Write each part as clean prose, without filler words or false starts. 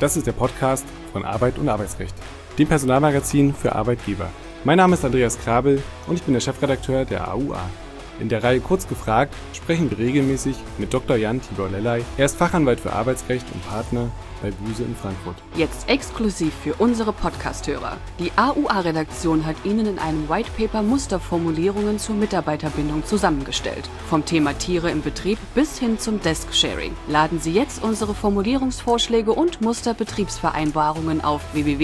Das ist der Podcast von Arbeit und Arbeitsrecht, dem Personalmagazin für Arbeitgeber. Mein Name ist Andreas Krabel und ich bin der Chefredakteur der AUA. In der Reihe Kurz gefragt sprechen wir regelmäßig mit Dr. Jan Tibor Lellay. Er ist Fachanwalt für Arbeitsrecht und Partner bei Buse in Frankfurt. Jetzt exklusiv für unsere Podcast-Hörer. Die AUA-Redaktion hat Ihnen in einem Whitepaper Musterformulierungen zur Mitarbeiterbindung zusammengestellt. Vom Thema Tiere im Betrieb bis hin zum Desk-Sharing. Laden Sie jetzt unsere Formulierungsvorschläge und Musterbetriebsvereinbarungen auf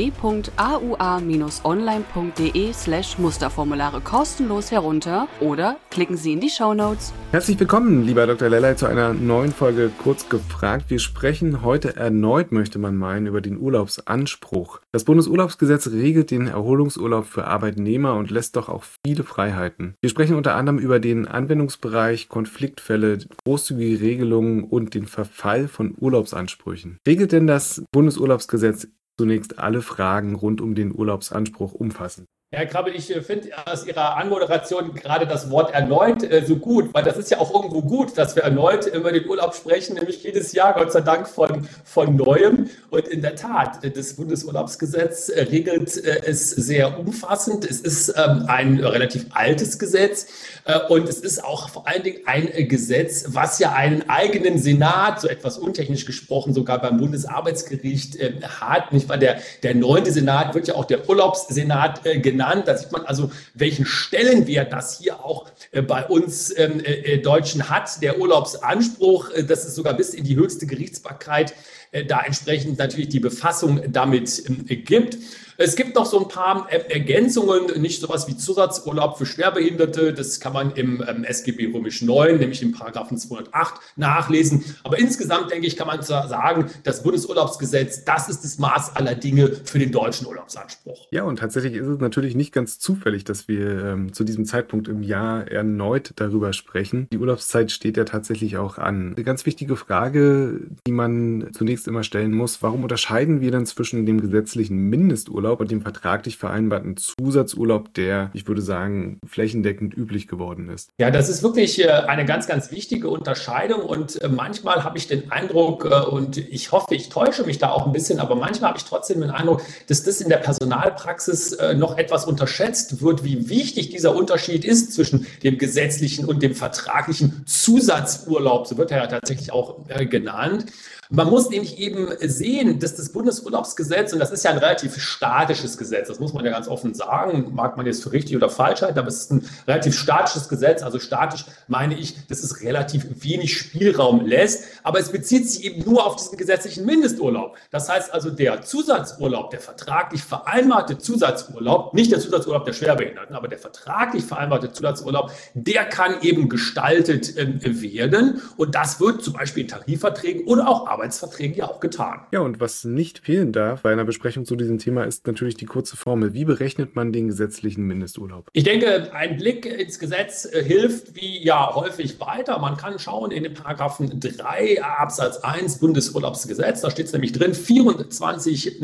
www.aua-online.de/Musterformulare kostenlos herunter oder klicken Sie in die Shownotes. Herzlich willkommen, lieber Dr. Lellay, zu einer neuen Folge Kurz gefragt. Wir sprechen heute erneut, möchte man meinen, über den Urlaubsanspruch. Das Bundesurlaubsgesetz regelt den Erholungsurlaub für Arbeitnehmer und lässt doch auch viele Freiheiten. Wir sprechen unter anderem über den Anwendungsbereich, Konfliktfälle, großzügige Regelungen und den Verfall von Urlaubsansprüchen. Regelt denn das Bundesurlaubsgesetz zunächst alle Fragen rund um den Urlaubsanspruch umfassend? Herr Krabbel, ich finde aus Ihrer Anmoderation gerade das Wort erneut so gut, weil das ist ja auch irgendwo gut, dass wir erneut über den Urlaub sprechen, nämlich jedes Jahr, Gott sei Dank, von Neuem. Und in der Tat, das Bundesurlaubsgesetz regelt es sehr umfassend. Es ist ein relativ altes Gesetz und es ist auch vor allen Dingen ein Gesetz, was ja einen eigenen Senat, so etwas untechnisch gesprochen, sogar beim Bundesarbeitsgericht hat. Nicht wahr? Der 9. Senat wird ja auch der Urlaubssenat genannt. Da sieht man also, welchen Stellenwert das hier auch bei uns Deutschen hat. Der Urlaubsanspruch, dass es sogar bis in die höchste Gerichtsbarkeit da entsprechend natürlich die Befassung damit gibt. Es gibt noch so ein paar Ergänzungen, nicht sowas wie Zusatzurlaub für Schwerbehinderte. Das kann man im SGB Römisch 9, nämlich im Paragraphen 208 nachlesen. Aber insgesamt, denke ich, kann man sagen, das Bundesurlaubsgesetz, das ist das Maß aller Dinge für den deutschen Urlaubsanspruch. Ja, und tatsächlich ist es natürlich nicht ganz zufällig, dass wir zu diesem Zeitpunkt im Jahr erneut darüber sprechen. Die Urlaubszeit steht ja tatsächlich auch an. Eine ganz wichtige Frage, die man zunächst immer stellen muss: Warum unterscheiden wir denn zwischen dem gesetzlichen Mindesturlaub und dem vertraglich vereinbarten Zusatzurlaub, der, ich würde sagen, flächendeckend üblich geworden ist? Ja, das ist wirklich eine ganz, ganz wichtige Unterscheidung und manchmal habe ich den Eindruck, und ich hoffe, ich täusche mich da auch ein bisschen, aber manchmal habe ich trotzdem den Eindruck, dass das in der Personalpraxis noch etwas unterschätzt wird, wie wichtig dieser Unterschied ist zwischen dem gesetzlichen und dem vertraglichen Zusatzurlaub, so wird er ja tatsächlich auch genannt. Man muss nämlich eben sehen, dass das Bundesurlaubsgesetz, und das ist ja ein relativ statisches Gesetz, das muss man ja ganz offen sagen, mag man jetzt für richtig oder falsch halten, aber es ist ein relativ statisches Gesetz, also statisch meine ich, dass es relativ wenig Spielraum lässt, aber es bezieht sich eben nur auf diesen gesetzlichen Mindesturlaub. Das heißt also, der Zusatzurlaub, der vertraglich vereinbarte Zusatzurlaub, nicht der Zusatzurlaub der Schwerbehinderten, aber der vertraglich vereinbarte Zusatzurlaub, der kann eben gestaltet werden und das wird zum Beispiel in Tarifverträgen oder auch Arbeitsverträgen ja auch getan. Ja, und was nicht fehlen darf bei einer Besprechung zu diesem Thema ist natürlich die kurze Formel. Wie berechnet man den gesetzlichen Mindesturlaub? Ich denke, ein Blick ins Gesetz hilft wie ja häufig weiter. Man kann schauen in den Paragraphen 3 Absatz 1 Bundesurlaubsgesetz, da steht es nämlich drin, 24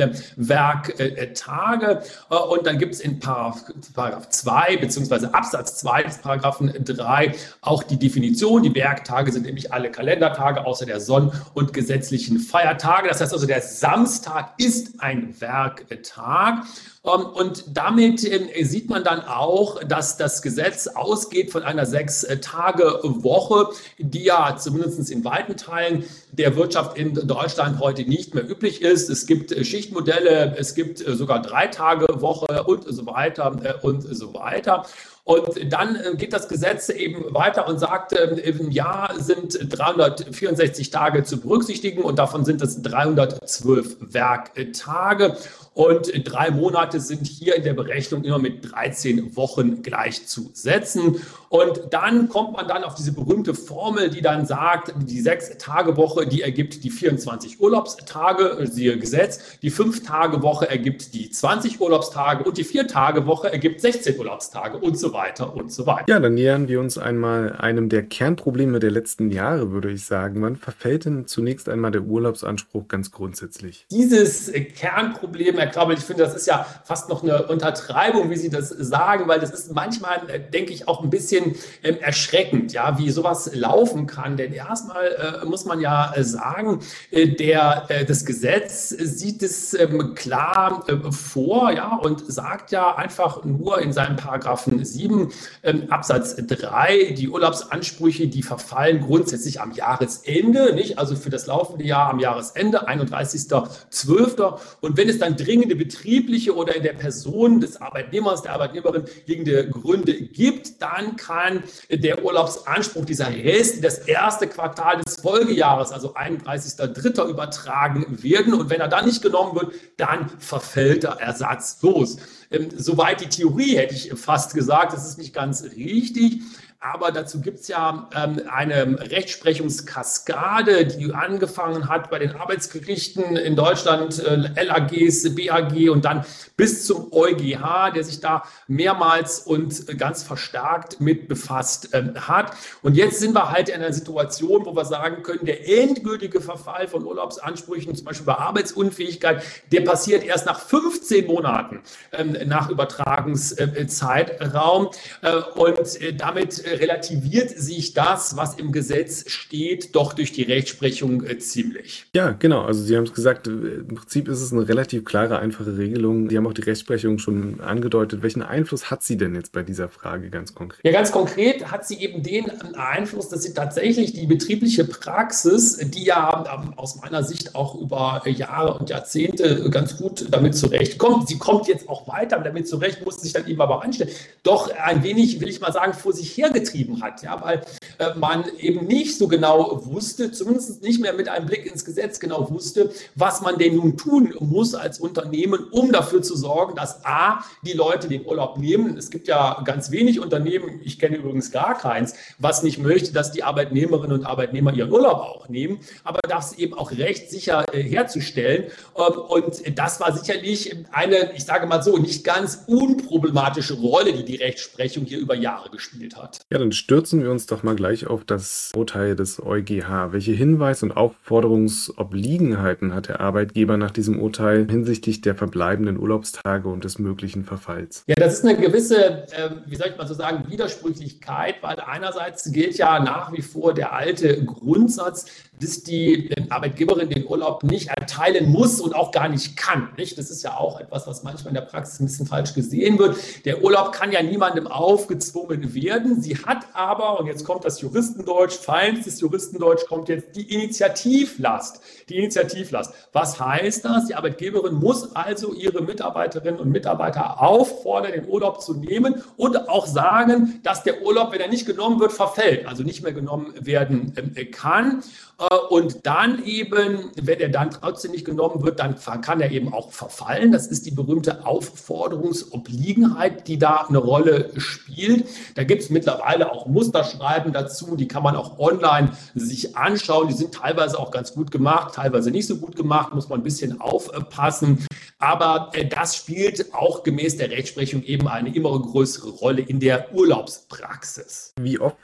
Werktage und dann gibt es in Paragraph 2 beziehungsweise Absatz 2 des Paragraphen 3 auch die Definition. Die Werktage sind nämlich alle Kalendertage außer der Sonn- und gesetzlichen Feiertage. Das heißt also, der Samstag ist ein Werktag. Und damit sieht man dann auch, dass das Gesetz ausgeht von einer 6-Tage-Woche, die ja zumindest in weiten Teilen der Wirtschaft in Deutschland heute nicht mehr üblich ist. Es gibt Schichtmodelle, es gibt sogar 3-Tage-Woche und so weiter und so weiter. Und dann geht das Gesetz eben weiter und sagt, im Jahr sind 364 Tage zu berücksichtigen und davon sind es 312 Werktage. Und 3 Monate sind hier in der Berechnung immer mit 13 Wochen gleichzusetzen. Und dann kommt man dann auf diese berühmte Formel, die dann sagt, die 6-Tage-Woche, die ergibt die 24 Urlaubstage, siehe Gesetz. Die 5-Tage-Woche ergibt die 20 Urlaubstage und die 4-Tage-Woche ergibt 16 Urlaubstage und so so weiter und so weiter. Ja, dann nähern wir uns einmal einem der Kernprobleme der letzten Jahre, würde ich sagen. Wann verfällt denn zunächst einmal der Urlaubsanspruch ganz grundsätzlich? Dieses Kernproblem, Herr Krabbel, ich finde, das ist ja fast noch eine Untertreibung, wie Sie das sagen, weil das ist manchmal, denke ich, auch ein bisschen erschreckend, ja, wie sowas laufen kann. Denn erstmal muss man ja sagen, das Gesetz sieht es klar vor, ja, und sagt ja einfach nur in seinem Paragraphen 7 Absatz 3, die Urlaubsansprüche, die verfallen grundsätzlich am Jahresende, nicht? Also für das laufende Jahr am Jahresende, 31.12. Und wenn es dann dringende betriebliche oder in der Person des Arbeitnehmers, der Arbeitnehmerin liegende Gründe gibt, dann kann der Urlaubsanspruch, dieser Rest, das erste Quartal des Folgejahres, also 31.03. übertragen werden. Und wenn er dann nicht genommen wird, dann verfällt er ersatzlos. Soweit die Theorie, hätte ich fast gesagt, das ist nicht ganz richtig. Aber dazu gibt es ja eine Rechtsprechungskaskade, die angefangen hat bei den Arbeitsgerichten in Deutschland, LAGs, BAG und dann bis zum EuGH, der sich da mehrmals und ganz verstärkt mit befasst hat. Und jetzt sind wir halt in einer Situation, wo wir sagen können, der endgültige Verfall von Urlaubsansprüchen, zum Beispiel bei Arbeitsunfähigkeit, der passiert erst nach 15 Monaten nach Übertragungszeitraum. Und damit relativiert sich das, was im Gesetz steht, doch durch die Rechtsprechung ziemlich. Ja, genau. Also Sie haben es gesagt, im Prinzip ist es eine relativ klare, einfache Regelung. Sie haben auch die Rechtsprechung schon angedeutet. Welchen Einfluss hat sie denn jetzt bei dieser Frage ganz konkret? Ja, ganz konkret hat sie eben den Einfluss, dass sie tatsächlich die betriebliche Praxis, die ja aus meiner Sicht auch über Jahre und Jahrzehnte ganz gut damit zurechtkommt. Sie kommt jetzt auch weiter damit zurecht, musste sich dann eben aber anstellen. Doch ein wenig, will ich mal sagen, vor sich hergetrieben hat, ja, weil man eben nicht so genau wusste, zumindest nicht mehr mit einem Blick ins Gesetz genau wusste, was man denn nun tun muss als Unternehmen, um dafür zu sorgen, dass A, die Leute den Urlaub nehmen. Es gibt ja ganz wenig Unternehmen, ich kenne übrigens gar keins, was nicht möchte, dass die Arbeitnehmerinnen und Arbeitnehmer ihren Urlaub auch nehmen, aber das eben auch rechtssicher herzustellen. Und das war sicherlich eine, ich sage mal so, nicht ganz unproblematische Rolle, die die Rechtsprechung hier über Jahre gespielt hat. Ja, dann stürzen wir uns doch mal gleich auf das Urteil des EuGH. Welche Hinweis- und Aufforderungsobliegenheiten hat der Arbeitgeber nach diesem Urteil hinsichtlich der verbleibenden Urlaubstage und des möglichen Verfalls? Ja, das ist eine gewisse, wie soll ich mal so sagen, Widersprüchlichkeit, weil einerseits gilt ja nach wie vor der alte Grundsatz, dass die Arbeitgeberin den Urlaub nicht erteilen muss und auch gar nicht kann. Nicht? Das ist ja auch etwas, was manchmal in der Praxis ein bisschen falsch gesehen wird. Der Urlaub kann ja niemandem aufgezwungen werden. Sie hat aber, und jetzt kommt das Juristendeutsch, feinstes Juristendeutsch, kommt jetzt die Initiativlast. Die Initiativlast. Was heißt das? Die Arbeitgeberin muss also ihre Mitarbeiterinnen und Mitarbeiter auffordern, den Urlaub zu nehmen und auch sagen, dass der Urlaub, wenn er nicht genommen wird, verfällt, also nicht mehr genommen werden kann. Und dann eben, wenn er dann trotzdem nicht genommen wird, dann kann er eben auch verfallen. Das ist die berühmte Aufforderungsobliegenheit, die da eine Rolle spielt. Da gibt es mittlerweile auch Musterschreiben dazu, die kann man auch online sich anschauen. Die sind teilweise auch ganz gut gemacht, teilweise nicht so gut gemacht, muss man ein bisschen aufpassen. Aber das spielt auch gemäß der Rechtsprechung eben eine immer größere Rolle in der Urlaubspraxis. Wie oft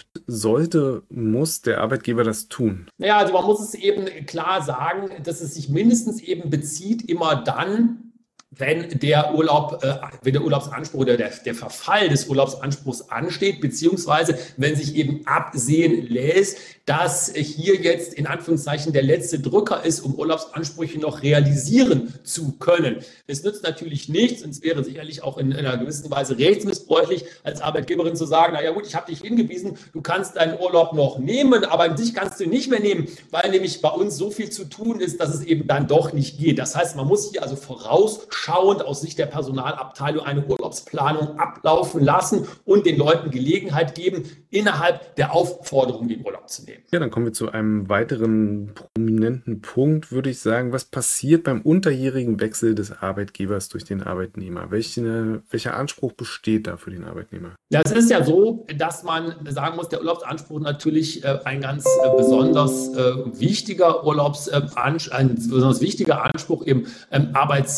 muss der Arbeitgeber das tun? Naja, also man muss es eben klar sagen, dass es sich mindestens eben bezieht immer dann, wenn der Urlaubsanspruch oder der Verfall des Urlaubsanspruchs ansteht, beziehungsweise wenn sich eben absehen lässt, dass hier jetzt in Anführungszeichen der letzte Drücker ist, um Urlaubsansprüche noch realisieren zu können. Es nützt natürlich nichts und es wäre sicherlich auch in einer gewissen Weise rechtsmissbräuchlich, als Arbeitgeberin zu sagen, naja gut, ich habe dich hingewiesen, du kannst deinen Urlaub noch nehmen, aber an sich kannst du ihn nicht mehr nehmen, weil nämlich bei uns so viel zu tun ist, dass es eben dann doch nicht geht. Das heißt, man muss hier also vorausschauend aus Sicht der Personalabteilung eine Urlaubsplanung ablaufen lassen und den Leuten Gelegenheit geben, innerhalb der Aufforderung den Urlaub zu nehmen. Ja, dann kommen wir zu einem weiteren prominenten Punkt, würde ich sagen. Was passiert beim unterjährigen Wechsel des Arbeitgebers durch den Arbeitnehmer? Welcher Anspruch besteht da für den Arbeitnehmer? Ja, es ist ja so, dass man sagen muss, der Urlaubsanspruch natürlich ein ganz besonders wichtiger Anspruch im Arbeitsverhältnis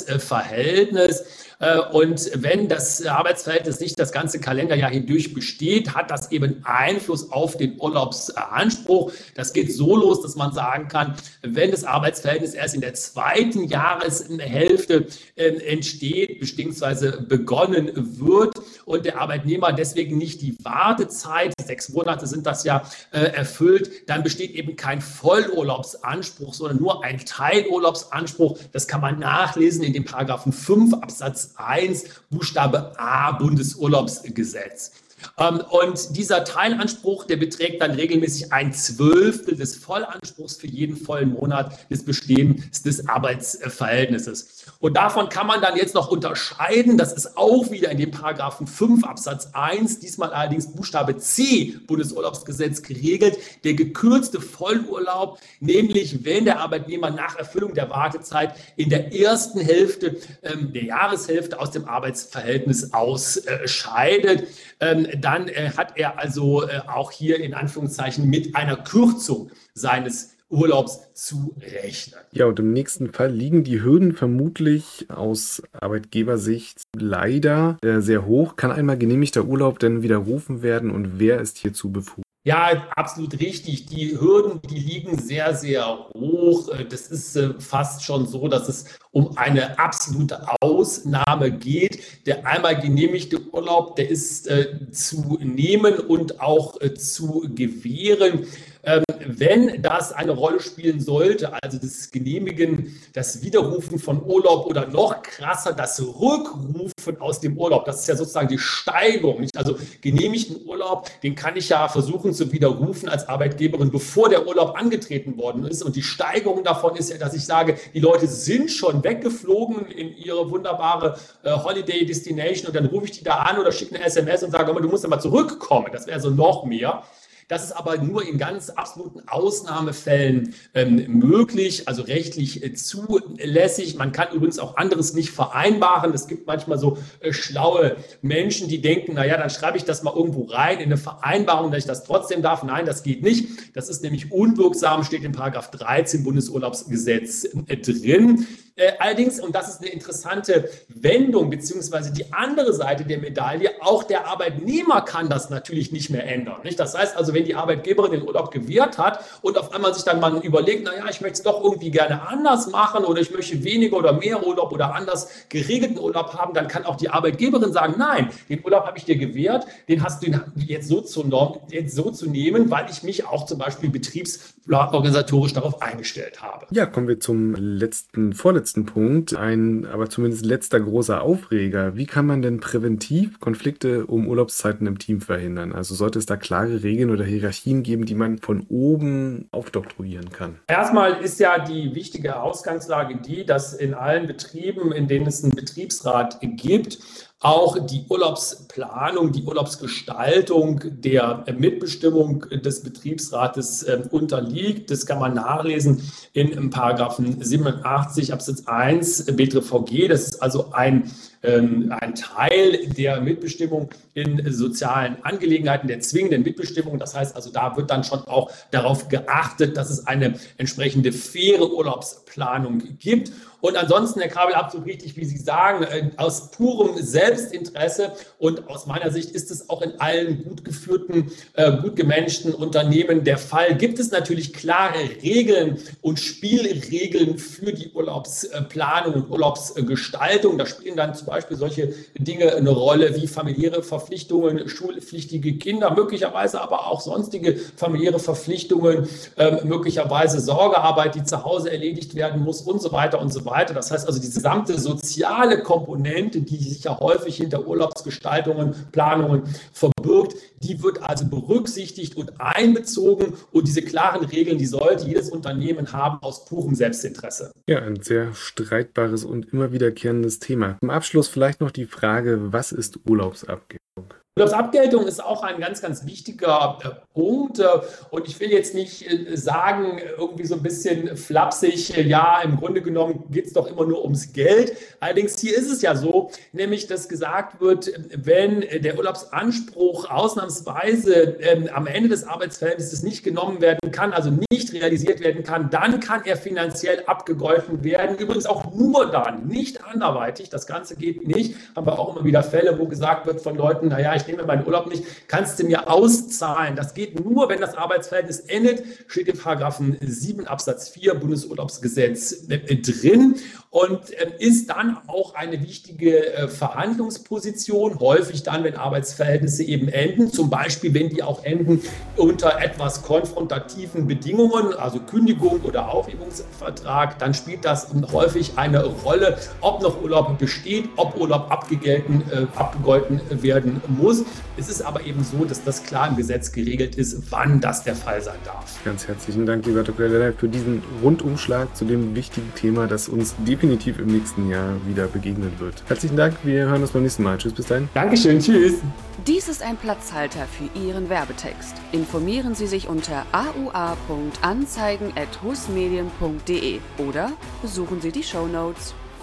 Arbeitsverhältnis. Und wenn das Arbeitsverhältnis nicht das ganze Kalenderjahr hindurch besteht, hat das eben Einfluss auf den Urlaubsanspruch. Das geht so los, dass man sagen kann, wenn das Arbeitsverhältnis erst in der zweiten Jahreshälfte entsteht bzw. begonnen wird und der Arbeitnehmer deswegen nicht die Wartezeit, 6 Monate sind das ja, erfüllt, dann besteht eben kein Vollurlaubsanspruch, sondern nur ein Teilurlaubsanspruch. Das kann man nachlesen in dem Paragraphen 5 Absatz 1 Buchstabe A Bundesurlaubsgesetz. Und dieser Teilanspruch, der beträgt dann regelmäßig 1/12 des Vollanspruchs für jeden vollen Monat des Bestehens des Arbeitsverhältnisses. Und davon kann man dann jetzt noch unterscheiden, das ist auch wieder in dem Paragraphen 5 Absatz 1, diesmal allerdings Buchstabe C Bundesurlaubsgesetz geregelt, der gekürzte Vollurlaub, nämlich wenn der Arbeitnehmer nach Erfüllung der Wartezeit in der ersten Hälfte der Jahreshälfte aus dem Arbeitsverhältnis ausscheidet. Dann hat er also auch hier in Anführungszeichen mit einer Kürzung seines Urlaubs zu rechnen. Ja, und im nächsten Fall liegen die Hürden vermutlich aus Arbeitgebersicht leider sehr hoch. Kann einmal genehmigter Urlaub denn widerrufen werden und wer ist hierzu befugt? Ja, absolut richtig. Die Hürden, die liegen sehr, sehr hoch. Das ist fast schon so, dass es um eine absolute Ausnahme geht. Der einmal genehmigte Urlaub, der ist zu nehmen und auch zu gewähren. Wenn das eine Rolle spielen sollte, also das Genehmigen, das Widerrufen von Urlaub oder noch krasser, das Rückrufen aus dem Urlaub, das ist ja sozusagen die Steigerung. Nicht? Also genehmigten Urlaub, den kann ich ja versuchen zu widerrufen als Arbeitgeberin, bevor der Urlaub angetreten worden ist. Und die Steigerung davon ist ja, dass ich sage, die Leute sind schon weggeflogen in ihre wunderbare Holiday Destination und dann rufe ich die da an oder schicke eine SMS und sage, du musst ja mal zurückkommen. Das wäre so noch mehr. Das ist aber nur in ganz absoluten Ausnahmefällen möglich, also rechtlich zulässig. Man kann übrigens auch anderes nicht vereinbaren. Es gibt manchmal so schlaue Menschen, die denken, naja, dann schreibe ich das mal irgendwo rein in eine Vereinbarung, dass ich das trotzdem darf. Nein, das geht nicht. Das ist nämlich unwirksam, steht in Paragraph 13 Bundesurlaubsgesetz drin. Allerdings, und das ist eine interessante Wendung, beziehungsweise die andere Seite der Medaille, auch der Arbeitnehmer kann das natürlich nicht mehr ändern. Nicht? Das heißt also, wenn die Arbeitgeberin den Urlaub gewährt hat und auf einmal sich dann mal überlegt, naja, ich möchte es doch irgendwie gerne anders machen oder ich möchte weniger oder mehr Urlaub oder anders geregelten Urlaub haben, dann kann auch die Arbeitgeberin sagen, nein, den Urlaub habe ich dir gewährt, den hast du jetzt so zu nehmen, weil ich mich auch zum Beispiel betriebsorganisatorisch darauf eingestellt habe. Ja, kommen wir zum vorletzten Punkt, ein aber zumindest letzter großer Aufreger. Wie kann man denn präventiv Konflikte um Urlaubszeiten im Team verhindern? Also sollte es da klare Regeln oder Hierarchien geben, die man von oben aufdoktroyieren kann? Erstmal ist ja die wichtige Ausgangslage die, dass in allen Betrieben, in denen es einen Betriebsrat gibt, auch die Urlaubsplanung, die Urlaubsgestaltung der Mitbestimmung des Betriebsrates unterliegt. Das kann man nachlesen in Paragraphen 87 Absatz 1 BTVG. Das ist also ein Teil der Mitbestimmung in sozialen Angelegenheiten, der zwingenden Mitbestimmung. Das heißt also, da wird dann schon auch darauf geachtet, dass es eine entsprechende faire Urlaubsplanung gibt. Und ansonsten, Herr Krabel, absolut richtig, wie Sie sagen, aus purem Selbstinteresse und aus meiner Sicht ist es auch in allen gut geführten, gut gemanagten Unternehmen der Fall, gibt es natürlich klare Regeln und Spielregeln für die Urlaubsplanung und Urlaubsgestaltung. Da spielen dann zum Beispiel solche Dinge eine Rolle wie familiäre Verpflichtungen, schulpflichtige Kinder, möglicherweise aber auch sonstige familiäre Verpflichtungen, möglicherweise Sorgearbeit, die zu Hause erledigt werden muss und so weiter und so weiter. Das heißt also, die gesamte soziale Komponente, die sich ja häufig hinter Urlaubsgestaltungen, Planungen verbirgt, die wird also berücksichtigt und einbezogen. Und diese klaren Regeln, die sollte jedes Unternehmen haben aus purem Selbstinteresse. Ja, ein sehr streitbares und immer wiederkehrendes Thema. Zum Abschluss vielleicht noch die Frage, was ist Urlaubsabgeltung? Urlaubsabgeltung ist auch ein ganz, ganz wichtiger Punkt. Und ich will jetzt nicht sagen, irgendwie so ein bisschen flapsig, ja, im Grunde genommen geht es doch immer nur ums Geld. Allerdings hier ist es ja so, nämlich, dass gesagt wird, wenn der Urlaubsanspruch ausnahmsweise am Ende des Arbeitsverhältnisses nicht genommen werden kann, also nicht nicht realisiert werden kann, dann kann er finanziell abgegolten werden. Übrigens auch nur dann, nicht anderweitig. Das Ganze geht nicht. Haben wir auch immer wieder Fälle, wo gesagt wird von Leuten, naja, ich nehme meinen Urlaub nicht, kannst du mir auszahlen. Das geht nur, wenn das Arbeitsverhältnis endet, steht in Paragraphen 7 Absatz 4 Bundesurlaubsgesetz drin und ist dann auch eine wichtige Verhandlungsposition, häufig dann, wenn Arbeitsverhältnisse eben enden, zum Beispiel, wenn die auch enden unter etwas konfrontativen Bedingungen, also Kündigung oder Aufhebungsvertrag, dann spielt das häufig eine Rolle, ob noch Urlaub besteht, ob Urlaub abgegolten werden muss. Es ist aber eben so, dass das klar im Gesetz geregelt ist, wann das der Fall sein darf. Ganz herzlichen Dank, lieber Dr. Lellay, für diesen Rundumschlag zu dem wichtigen Thema, das uns definitiv im nächsten Jahr wieder begegnen wird. Herzlichen Dank, wir hören uns beim nächsten Mal. Tschüss, bis dahin. Dankeschön, tschüss. Dies ist ein Platzhalter für Ihren Werbetext. Informieren Sie sich unter aua.anzeigen@husmedien.de oder besuchen Sie die Shownotes.